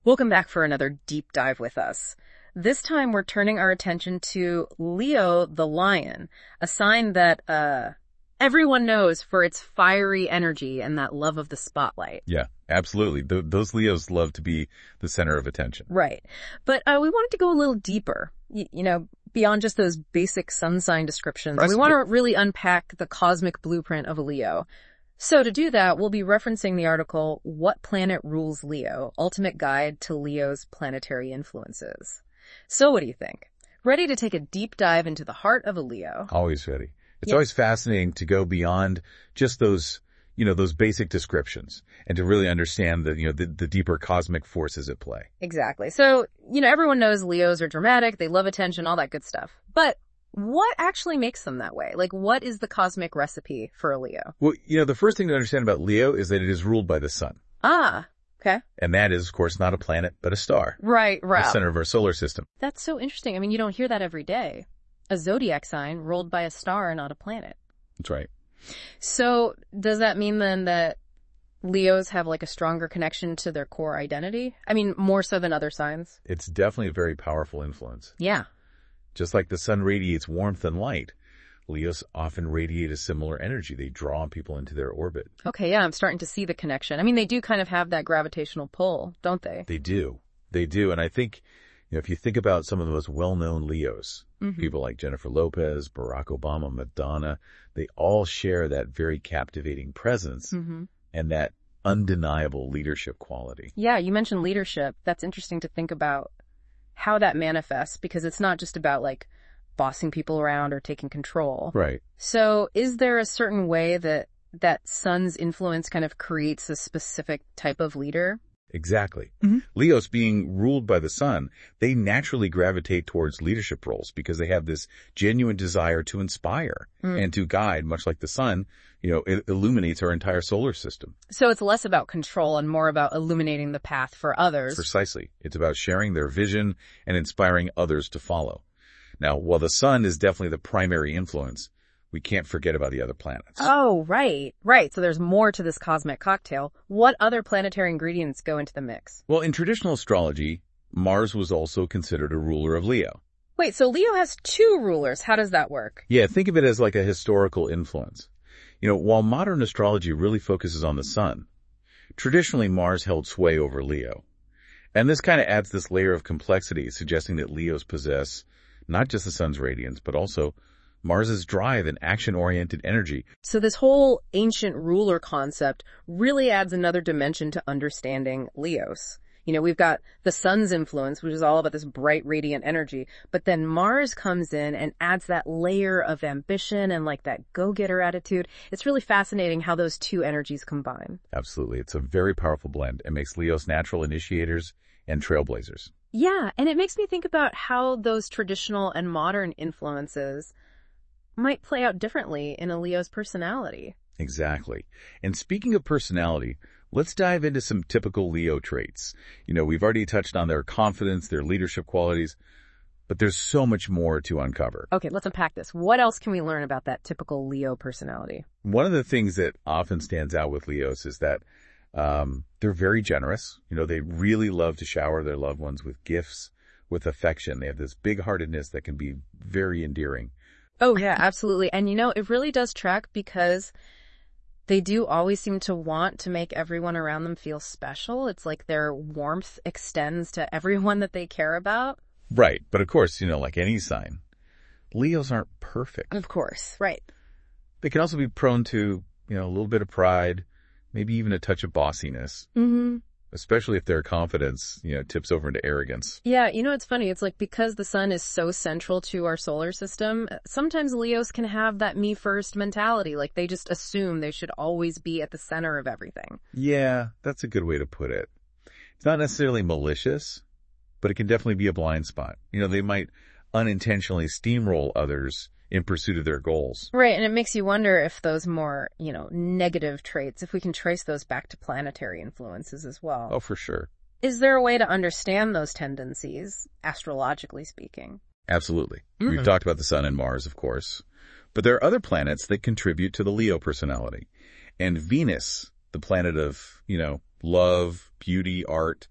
Welcome back for another deep dive with us. This time we're turning our attention to Leo the lion, a sign that everyone knows for its fiery energy and that love of the spotlight. Yeah, absolutely. Those Leos love to be the center of attention. Right. But we wanted to go a little deeper, beyond just those basic sun sign descriptions. We want to really unpack the cosmic blueprint of a Leo. So to do that, we'll be referencing the article, What Planet Rules Leo? Ultimate Guide to Leo's Planetary Influences. So what do you think? Ready to take a deep dive into the heart of a Leo? Always ready. It's always fascinating to go beyond just those basic descriptions and to really understand the deeper cosmic forces at play. Exactly. So, everyone knows Leos are dramatic, they love attention, all that good stuff. But what actually makes them that way? Like, what is the cosmic recipe for a Leo? Well, the first thing to understand about Leo is that it is ruled by the sun. Ah, okay. And that is, of course, not a planet, but a star. Right. The center of our solar system. That's so interesting. I mean, you don't hear that every day. A zodiac sign ruled by a star, not a planet. That's right. So does that mean then that Leos have like a stronger connection to their core identity? I mean, more so than other signs? It's definitely a very powerful influence. Yeah. Just like the sun radiates warmth and light, Leos often radiate a similar energy. They draw people into their orbit. Okay, yeah, I'm starting to see the connection. I mean, they do kind of have that gravitational pull, don't they? They do. And I think, if you think about some of the most well-known Leos, people like Jennifer Lopez, Barack Obama, Madonna, they all share that very captivating presence and that undeniable leadership quality. Yeah, you mentioned leadership. That's interesting to think about how that manifests, because it's not just about like bossing people around or taking control. Right. So is there a certain way that sun's influence kind of creates a specific type of leader? Exactly. Leos, being ruled by the sun, they naturally gravitate towards leadership roles because they have this genuine desire to inspire and to guide, much like the sun, it illuminates our entire solar system. So it's less about control and more about illuminating the path for others. Precisely. It's about sharing their vision and inspiring others to follow. Now, while the sun is definitely the primary influence, we can't forget about the other planets. Oh, right. Right. So there's more to this cosmic cocktail. What other planetary ingredients go into the mix? Well, in traditional astrology, Mars was also considered a ruler of Leo. Wait, so Leo has two rulers. How does that work? Yeah, think of it as like a historical influence. While modern astrology really focuses on the sun, traditionally Mars held sway over Leo. And this kind of adds this layer of complexity, suggesting that Leos possess not just the sun's radiance, but also Mars's drive and action-oriented energy. So this whole ancient ruler concept really adds another dimension to understanding Leos. We've got the sun's influence, which is all about this bright, radiant energy. But then Mars comes in and adds that layer of ambition and like that go-getter attitude. It's really fascinating how those two energies combine. Absolutely. It's a very powerful blend. It makes Leos natural initiators and trailblazers. Yeah, and it makes me think about how those traditional and modern influences might play out differently in a Leo's personality. Exactly. And speaking of personality, let's dive into some typical Leo traits. We've already touched on their confidence, their leadership qualities, but there's so much more to uncover. Okay, let's unpack this. What else can we learn about that typical Leo personality? One of the things that often stands out with Leos is that they're very generous. They really love to shower their loved ones with gifts, with affection. They have this big-heartedness that can be very endearing. Oh, yeah, absolutely. And it really does track because they do always seem to want to make everyone around them feel special. It's like their warmth extends to everyone that they care about. Right. But of course, like any sign, Leos aren't perfect. Of course. Right. They can also be prone to, a little bit of pride, maybe even a touch of bossiness. Especially if their confidence, tips over into arrogance. Yeah, it's funny. It's like because the sun is so central to our solar system, sometimes Leos can have that me first mentality. Like they just assume they should always be at the center of everything. Yeah, that's a good way to put it. It's not necessarily malicious, but it can definitely be a blind spot. They might unintentionally steamroll others in pursuit of their goals. Right, and it makes you wonder if those more, negative traits, if we can trace those back to planetary influences as well. Oh, for sure. Is there a way to understand those tendencies, astrologically speaking? Absolutely. We've talked about the sun and Mars, of course. But there are other planets that contribute to the Leo personality. And Venus, the planet of, love, beauty, art,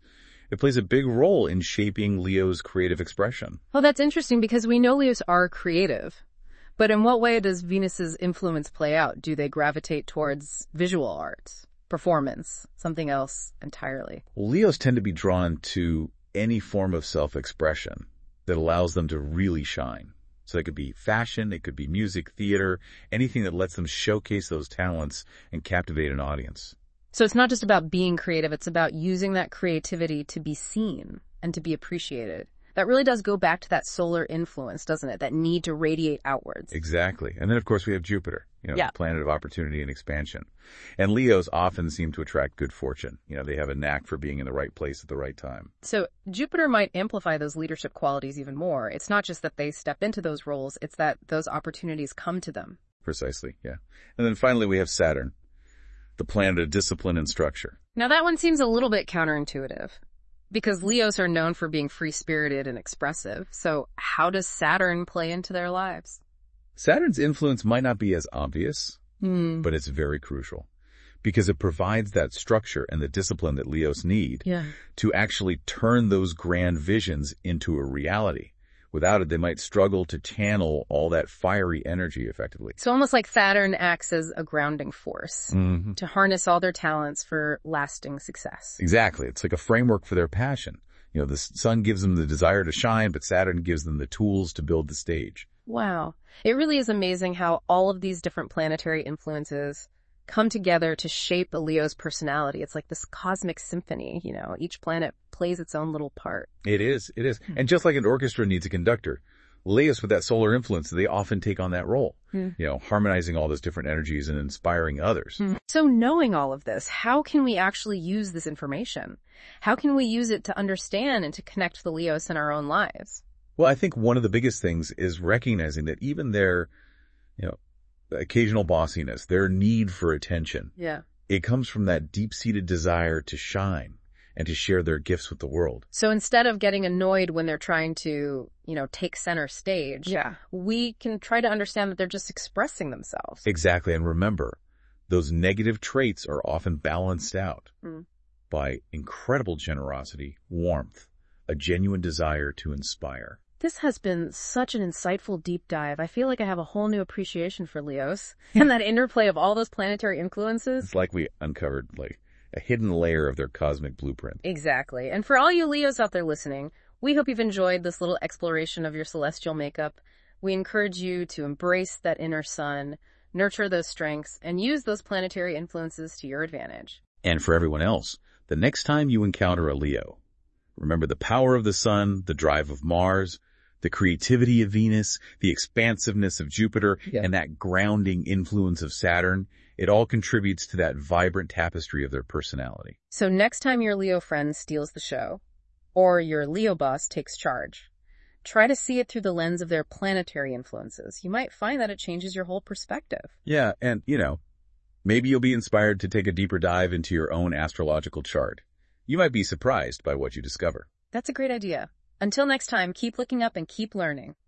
it plays a big role in shaping Leo's creative expression. Well, that's interesting because we know Leos are creative. But in what way does Venus's influence play out? Do they gravitate towards visual arts, performance, something else entirely? Well, Leos tend to be drawn to any form of self-expression that allows them to really shine. So it could be fashion, it could be music, theater, anything that lets them showcase those talents and captivate an audience. So it's not just about being creative, it's about using that creativity to be seen and to be appreciated. That really does go back to that solar influence, doesn't it? That need to radiate outwards. Exactly. And then, of course, we have Jupiter, the planet of opportunity and expansion. And Leos often seem to attract good fortune. They have a knack for being in the right place at the right time. So Jupiter might amplify those leadership qualities even more. It's not just that they step into those roles, it's that those opportunities come to them. Precisely, yeah. And then finally, we have Saturn, the planet of discipline and structure. Now that one seems a little bit counterintuitive. Because Leos are known for being free-spirited and expressive, so how does Saturn play into their lives? Saturn's influence might not be as obvious, but it's very crucial. Because it provides that structure and the discipline that Leos need to actually turn those grand visions into a reality. Without it, they might struggle to channel all that fiery energy effectively. So almost like Saturn acts as a grounding force to harness all their talents for lasting success. Exactly. It's like a framework for their passion. The sun gives them the desire to shine, but Saturn gives them the tools to build the stage. Wow. It really is amazing how all of these different planetary influences come together to shape a Leo's personality. It's like this cosmic symphony, each planet plays its own little part. It is. And just like an orchestra needs a conductor, Leos with that solar influence, they often take on that role, harmonizing all those different energies and inspiring others. So knowing all of this, how can we actually use this information? How can we use it to understand and to connect the Leos in our own lives? Well, I think one of the biggest things is recognizing that even their, occasional bossiness, their need for attention, it comes from that deep-seated desire to shine and to share their gifts with the world. So instead of getting annoyed when they're trying to, take center stage, we can try to understand that they're just expressing themselves. Exactly. And remember, those negative traits are often balanced out by incredible generosity, warmth, a genuine desire to inspire. This has been such an insightful deep dive. I feel like I have a whole new appreciation for Leos and that interplay of all those planetary influences. It's like we uncovered a hidden layer of their cosmic blueprint. Exactly. And for all you Leos out there listening, we hope you've enjoyed this little exploration of your celestial makeup. We encourage you to embrace that inner sun, nurture those strengths, and use those planetary influences to your advantage. And for everyone else, the next time you encounter a Leo, remember the power of the sun, the drive of Mars, the creativity of Venus, the expansiveness of Jupiter, and that grounding influence of Saturn. It all contributes to that vibrant tapestry of their personality. So next time your Leo friend steals the show, or your Leo boss takes charge, try to see it through the lens of their planetary influences. You might find that it changes your whole perspective. Yeah, and, maybe you'll be inspired to take a deeper dive into your own astrological chart. You might be surprised by what you discover. That's a great idea. Until next time, keep looking up and keep learning.